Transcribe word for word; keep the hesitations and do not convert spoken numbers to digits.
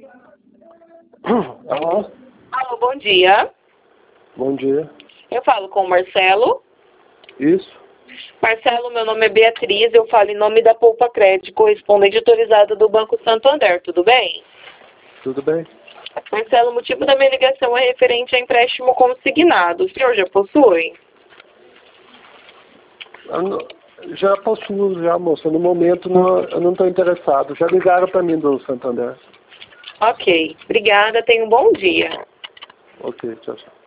Alô? Alô, bom dia. Bom dia. Eu falo com o Marcelo. Isso? Marcelo, meu nome é Beatriz, eu falo em nome da Poupa Crédito, correspondente autorizada do Banco Santander, tudo bem? Tudo bem? Marcelo, o motivo da minha ligação é referente a empréstimo consignado. O senhor já possui? Eu não- já possuo, já, moça. No momento não, eu não estou interessado. Já ligaram para mim do Santander. Ok, obrigada, tenha um bom dia. Ok, tchau, tchau.